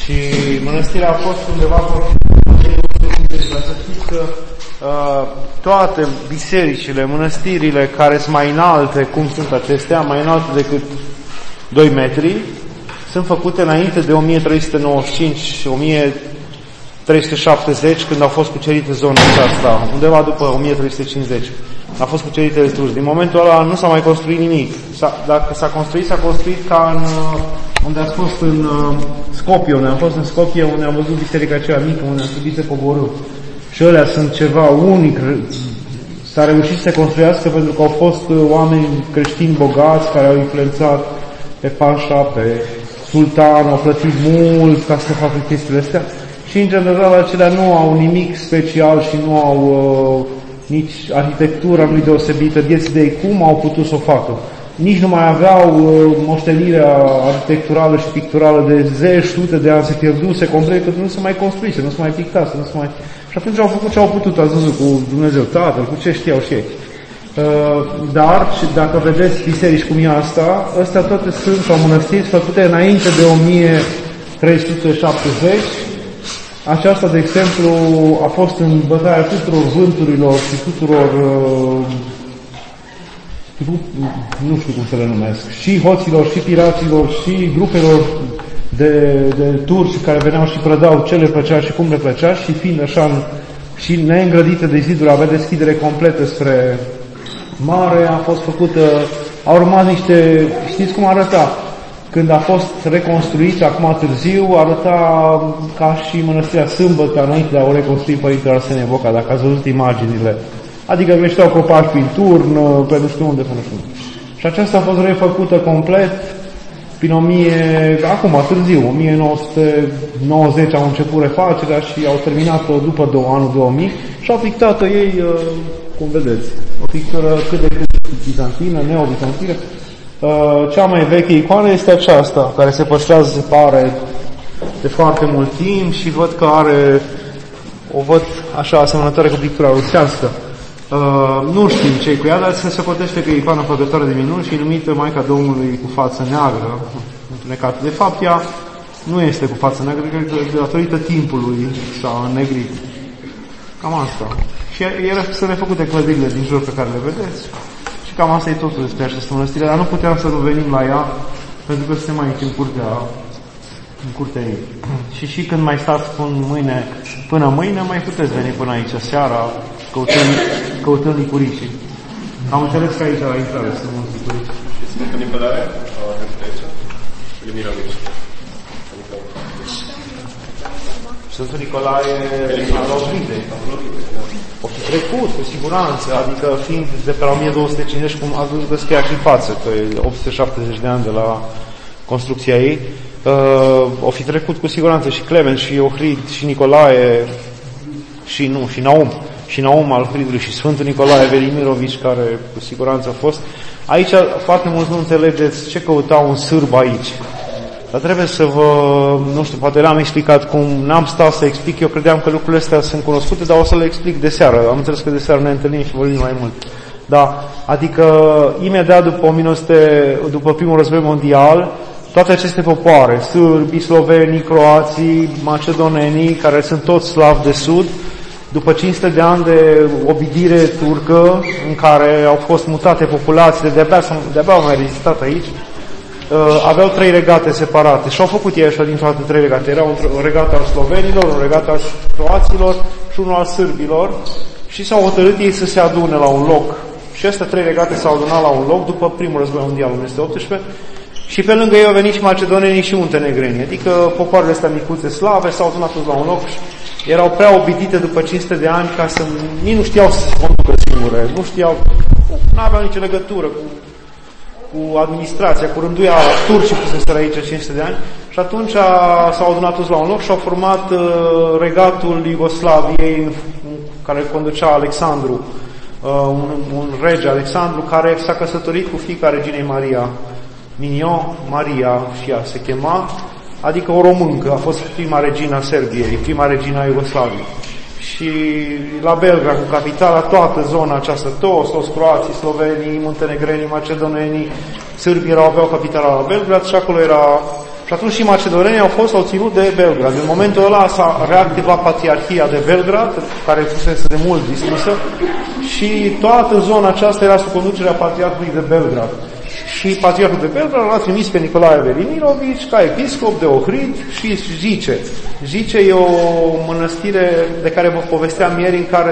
Și mănăstirea a fost undeva pe să știți că toate bisericile, mănăstirile care sunt mai înalte, cum sunt acestea, mai înalte decât 2 metri, sunt făcute înainte de 1395-1370, când au fost cucerite zona aceasta, undeva după 1350. A fost cucerite destul. Din momentul ăla nu s-a mai construit nimic. Dacă s-a construit ca în unde ați fost în Skopje, unde am fost în Skopje, unde am văzut biserica aceea mică, unde am subit să coborâm. Și ălea sunt ceva unic. S-a reușit să se construiască pentru că au fost oameni creștini bogați care au influențat pe pașa, pe sultan, au plătit mult ca să facă chestiile astea. Și în general acelea nu au nimic special și nu au nici arhitectura nu-i deosebită, vieții de cum au putut să o facă. Nici nu mai aveau moștenirea arhitecturală și picturală de zeci, sute de ani, se pierduse complet, că nu se mai construise, nu se mai pictase, nu se mai... Și atunci au făcut ce au putut, ați văzut, cu Dumnezeu Tatăl, cu ce știau și ei. Dar, dacă vedeți biserici cum e asta, astea toate sunt, sau mănăstiri, făcute înainte de 1370. Aceasta, de exemplu, a fost în bătaia tuturor vânturilor și tuturor, nu știu cum să le numesc, și hoților, și piraților, și grupelor de turci care veneau și prădau ce le plăcea și cum le plăcea, și fiind așa și neîngrădite de ziduri, avea deschidere completă spre mare, a fost făcută, au rămas niște, știți cum arăta? Când a fost reconstruit, acum târziu, arăta ca și mănăstirea Sâmbătă, înainte de a o reconstrui Părintele Arsenie Boca, dacă ați văzut imaginile. Adică creșteau copaci prin turn, pe nu știu unde, pe nu știu unde. Și aceasta a fost refăcută complet, prin acum târziu, 1990 au început refacerea și au terminat-o după anul 2000 și au pictat-o ei, cum vedeți, o pictură cât de cât bizantină, neobizantină. Cea mai veche icoană este aceasta, care se păstrează, se pare, de foarte mult timp și văd că o văd așa asemănătoare cu pictura rusească. Nu știm ce-i cu ea, dar se socotește că e icoană făcătoare de minuni și e numită Maica Domnului cu față neagră, întunecată. De fapt, ea nu este cu față neagră, cred că datorită timpului s-a înnegrit. Cam asta. Și sunt refăcute clădirile din jur pe care le vedeți. Și cam asta e totul despre această mănăstire, dar nu puteam să nu venim la ea, pentru că suntem aici în curtea ei. Și când mai stați până mâine, mai puteți veni până aici seara, căutând licuricii. Am înțeles că aici la intrare sunt mulți licurici. Și Sfântul Nicolae? Aici? Mirovici. Sfântul Nicolae al Ohridei. O fi trecut, cu siguranță, adică fiind de pe la 1250, cum ați văzut că scria și în față, că e 870 de ani de la construcția ei, o fi trecut cu siguranță și Clement, și Ohrid, și Nicolae, și Naum al Ohridului, și Sfântul Nicolae Velimirovici, care cu siguranță a fost. Aici foarte mulți nu înțelegeți ce căuta un sârb aici. Dar trebuie să nu știu, poate le-am explicat cum, n-am stat să explic, eu credeam că lucrurile astea sunt cunoscute, dar o să le explic de seară. Am înțeles că de seară ne întâlnim și vorbim mai mult. Da, adică imediat după primul război mondial, toate aceste popoare, sârbii, slovenii, croații, macedonenii, care sunt toți slavi de sud, după 500 de ani de obidire turcă, în care au fost mutate populațiile, de-abia au mai rezistat aici, aveau 3 regate separate și au făcut ei așa din toate 3 regate. Era un regat al slovenilor, un regat al croaților și unul al sârbilor și s-au hotărât ei să se adune la un loc. Și astea 3 regate s-au adunat la un loc după primul război mondial, 1918, și pe lângă ei au venit și macedonenii și muntenegrenii, adică popoarele astea micuțe slave s-au adunat toți la un loc și erau prea obidite după 500 de ani ca să nici nu știau să se conducă singure, nu aveau nicio legătură cu administrația, cu rânduiala, turcii puseseră aici 500 de ani și atunci s-au adunat toți la un loc și au format regatul Iugoslaviei care conducea Alexandru, un rege Alexandru care s-a căsătorit cu fiica reginei Maria Mignon, Maria și ea se chema, adică o româncă, a fost prima regina Serbiei, prima regina Iugoslaviei. Și la Belgrad, cu capitala, toată zona aceasta, toți croații, slovenii, muntenegrenii, macedonenii, sârbii aveau capitala la Belgrad și acolo era Și atunci și macedonenii au ținut de Belgrad. În momentul ăla s-a reactivat Patriarhia de Belgrad, care fusese de mult distrusă, și toată zona aceasta era sub conducerea Patriarhului de Belgrad. Și Patriarhul de Belgrad l-a trimis pe Nicolae Velimirovici ca episcop de Ohrid și Zice. Zice e o mănăstire de care vă povesteam ieri, în care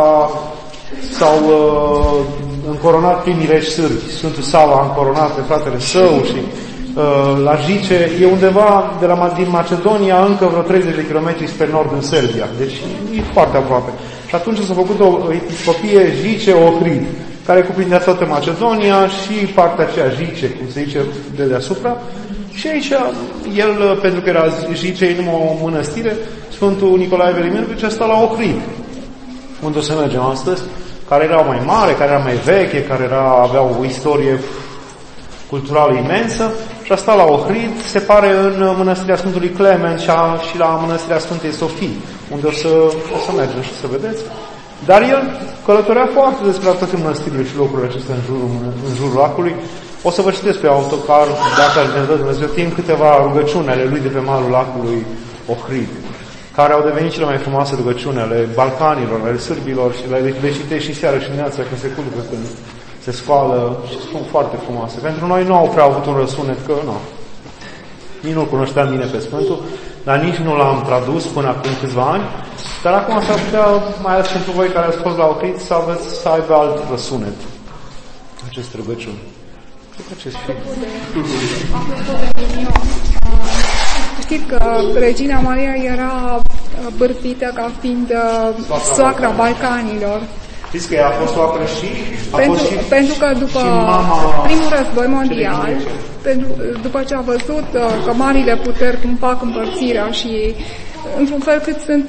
s-au încoronat primii regi sârbi. Sfântul Sava a încoronat pe fratele său și la Zice e undeva din Macedonia încă vreo 30 de kilometri spre nord în Serbia. Deci e foarte aproape. Și atunci s-a făcut o episcopie Zice Ohrid, care cuprindea toată Macedonia și partea aceea Zice, cum se zice, de deasupra. Și aici, el, pentru că era Zice, e numai o mănăstire, Sfântul Nicolae Velimirovici a stat la Ohrid, unde o să mergem astăzi, care era mai mare, care era mai veche, care avea o istorie culturală imensă, și a stat la Ohrid, se pare în mănăstirea Sfântului Clement și la mănăstirea Sfântei Sofii, unde o să mergem și să vedeți. Dar el călătorea foarte despre toate mănăstirile și locurile acestea în jurul lacului. O să vă citesc pe autocar, dacă aș ne dă Dumnezeu timp, câteva rugăciuni ale lui de pe malul lacului Ohrid, care au devenit cele mai frumoase rugăciuni ale Balcanilor, ale sârbilor, și le citești și seara și dimineața când se culcă, când se scoală, și sunt foarte frumoase. Pentru noi nu au prea avut un răsunet, că nu. Nici nu-l cunoșteam bine pe Sfântul, dar nici nu l-am tradus până acum câțiva ani. Dar acum s-ar putea, mai ales pentru voi care ați fost la Ohrid, să aibă alt răsunet acest rugăciuni. Cred că acest fi. Apropo de Minion, știți că Regina Maria era bârfită ca fiind soacra Balcanilor. Știți că ea a fost soacră și... Pentru că după primul război mondial, după ce a văzut că marile puteri cum fac împărțirea și într-un fel cât sunt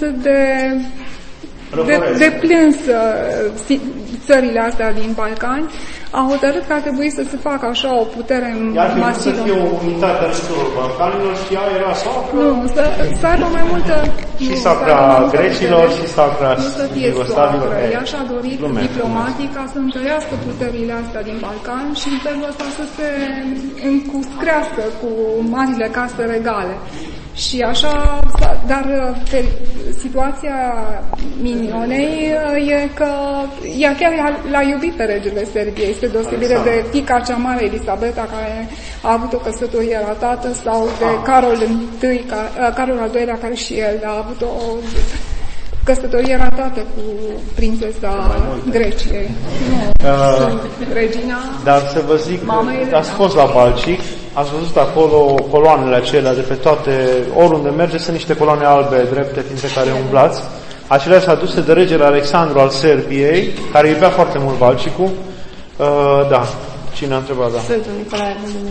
de plâns țările astea din Balcani, a hotărât că ar trebui să se facă așa o putere masivă. Să fie o unitate a tuturor Balcanilor și ea era sacră. Nu, să aibă mai multă... Și sacra grecilor și sacra iugoslavilor. Ea și-a dorit diplomatic ca să întărească puterile astea din Balcan și în felul ăsta să se încuscrească cu marile case regale. Și așa, dar situația Minionei e că ea chiar l-a iubit pe regele Serbiei, este deosebire de fiica cea mare, Elisabeta, care a avut o căsătorie ratată, sau de Carol al II-lea, care și el a avut o căsătorie ratată cu prințesa Greciei. Regina... Dar să vă zic, ați fost la Balcic, ați văzut acolo coloanele acelea de pe toate, oriunde merge, sunt niște coloane albe drepte, printre care umblați. Acelea s-a aduse de regele Alexandru al Serbiei, care iubea foarte mult Balcicul. Da, cine a întrebat? Da. Sfântul Nicolae.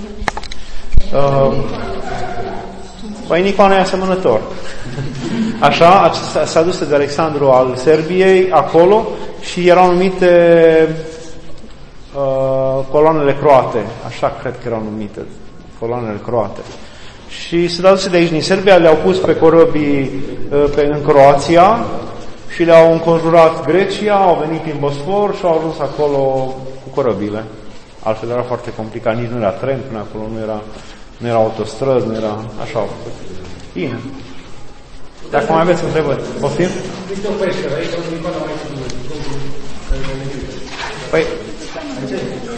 Păi Nicolae e asemănător. Așa, s-a adus de Alexandru al Serbiei acolo și erau numite coloanele croate. Așa cred că erau numite, coloanele croate. Și s-a adus de aici din Serbia, le-au pus pe corăbii în Croația și le-au înconjurat Grecia, au venit prin Bosfor și au ajuns acolo cu corăbile. Altfel era foarte complicat, nici nu era tren până acolo, nu era autostrăzi, nu era așa. Bine. Dacă mai aveți întrebări, poftim? Este o peșteră, aici o Nicola mai ținut. Păi,